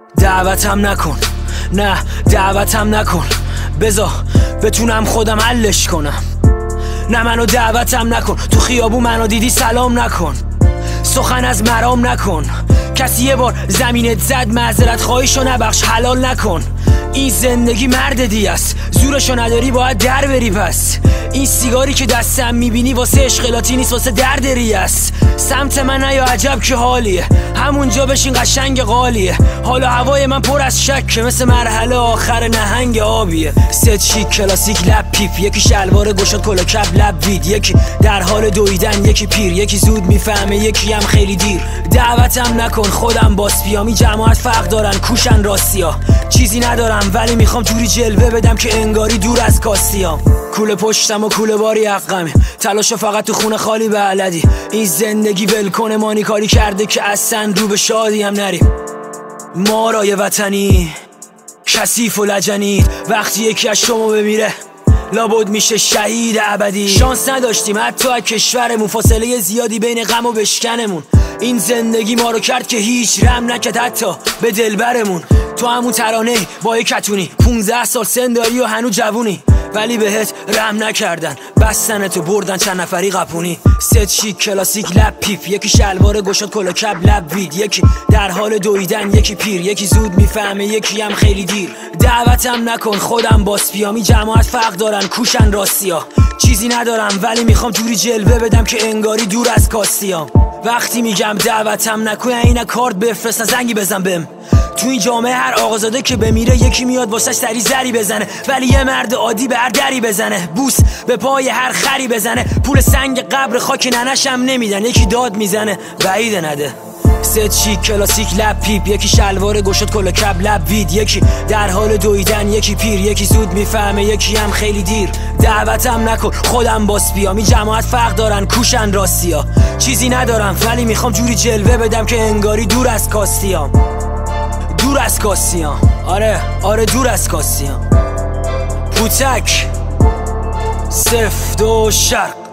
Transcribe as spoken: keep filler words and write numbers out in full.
دعوتم نکن، نه دعوتم نکن، بذار بتونم خودم حلش کنم. نه منو دعوتم نکن، تو خیابون منو دیدی سلام نکن، سخن از مرام نکن. کسی یه بار زمینت زد معذرت خواهیشو نبخش، حلال نکن. این زندگی مرد دی است، زورشو نداری باید در بری. پس این سیگاری که دستم میبینی واسه اشغالاتی نیست، واسه درد ری است. سمت من نیا عجب که حالیه، همونجا بشین قشنگ قالیه. حالا هوای من پر از شکه، مثل مرحله آخر نهنگ آبیه. ست شیک کلاسیک لب پیپ، یکی شلوار گشاد کلا کپ لب وید، یکی در حال دویدن، یکی پیر، یکی زود میفهمه، یکی هم خیلی دیر. دعوتم نکن خودم باس بیام، این جماعت فرق دارن کوشن راستیا. چیزی ندارم ولی میخوام جوری جلوه بدم که انگاری دور از کاستیام. کوله پشتم و کوله باری حقمه، تلاشو فقط تو خونه خالی بلدی. این زندگی ولکنه مانی کاری کرده که اصلا رو به شادی هم نریم. ما رای وطنی کثیف و لجنید، وقتی یکی از شما بمیره لابد میشه شهید ابدی. شانس نداشتیم حتی از کشورمون، فاصله زیادی بین غم و بشکنمون. این زندگی ما رو کرد که هیچ رم نکرد حتی به دلبرمون. تو همون ترانه با یک کتونی، پونزده سال سن داری و هنو جوونی، ولی بهت رحم نکردن، بستن تو بردن چند نفری قپونی. ست شیک کلاسیک لب پیپ، یکی شلوار گشاد کلا کپ لب وید، یکی در حال دویدن، یکی پیر، یکی زود میفهمه، یکی هم خیلی دیر. دعوتم نکن خودم باس بیام، این جماعت فرق دارن کوشن راستیا. چیزی ندارم ولی میخوام جوری جلوه بدم که انگاری دور از کاستیام. وقتی میگم دعوتم نکن اینا کارت بفرست، زنگی بزن بهم. تو این جامعه هر آقازاده که بمیره یکی میاد واسش سری زری بزنه، ولی یه مرد عادی به هر دری بزنه، بوس به پای هر خری بزنه. پول سنگ قبر خاک ننشم نمیدن، یکی داد میزنه بعیده نده. ست شیک کلاسیک لب پیپ، یکی شلوار گشاد کلا کپ لب وید، یکی در حال دویدن، یکی پیر، یکی زود میفهمه، یکی هم خیلی دیر. دعوتم نکن خودم باس بیام، این جماعت فرق دارن کوشن راستیا. چیزی ندارم ولی میخوام جوری جلوه بدم که انگاری دور از کاستیام. دور از کاستیام، آره آره دور از کاستیام. پوتک سفت و شرق.